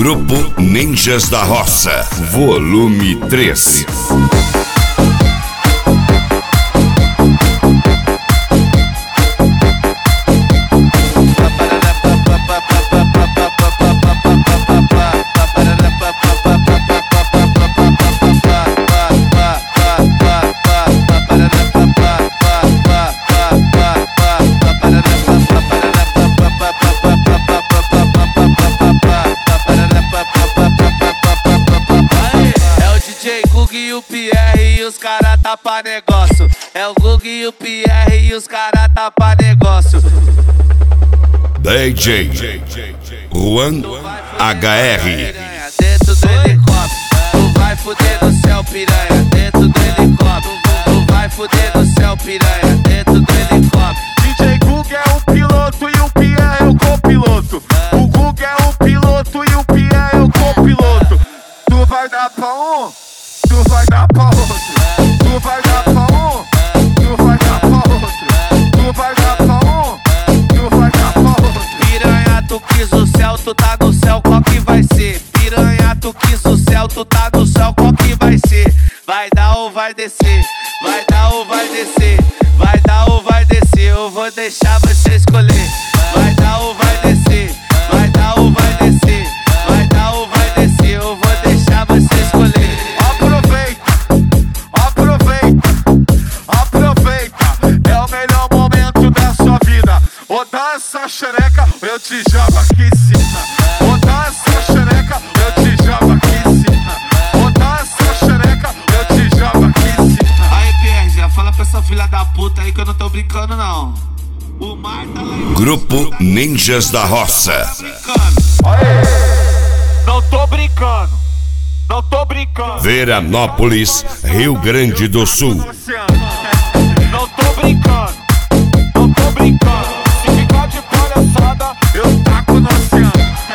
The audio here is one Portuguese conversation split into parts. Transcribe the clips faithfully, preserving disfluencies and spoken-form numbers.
Grupo Ninjas da Roça, volume três. E o Pierre e os cara tá pra negócio. É o Gug e o Pierre e os cara tá pra negócio. D J Juan H R. Dentro do helicóptero, tu vai fuder no céu, piranha. Dentro do helicóptero, tu vai fuder no céu, piranha. Dentro do helicóptero. D J Gug é o piloto e o Pierre é o copiloto. O Gug é o piloto e o Pierre é o copiloto. Tu vai dar pra um, tu vai dar pra outro. Tu vai dar pra um, tu vai dar pra outro. Tu vai dar pra um, tu vai dar pra outro. Piranha, tu quis o céu, tu tá no céu, qual que vai ser? Piranha, tu quis o céu, tu tá no céu, qual que vai ser? Vai dar ou vai descer? Vai dar ou vai descer? Vai dar ou vai descer? Eu vou deixar você escolher. Vai dar ou vai descer? Vai dar ou vai descer? Vai dar ou vai descer? Eu vou deixar você escolher. Aproveita, aproveita, aproveita. É o melhor momento da sua vida. Ou dá essa xereca, ou eu te jogo aqui em cima. Ou dá essa xereca, ou eu te jogo aqui em cima. Ou dá essa xereca, ou eu te jogo aqui em cima. Aí, Pierre, já fala pra essa filha da puta aí que eu não tô brincando, não. O mar tá lá em... Grupo Ninjas da Roça. Não tô brincando, não tô brincando. Veranópolis, Rio Grande do Sul. Não tô brincando, não tô brincando. Se ficar de palhaçada, eu taco no oceano.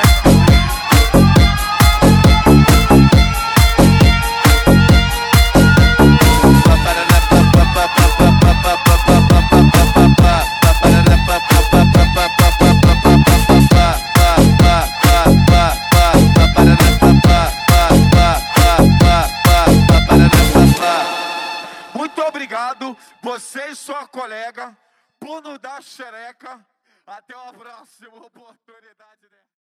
Muito obrigado, você e sua colega, por nos dar xereca. Até uma próxima oportunidade.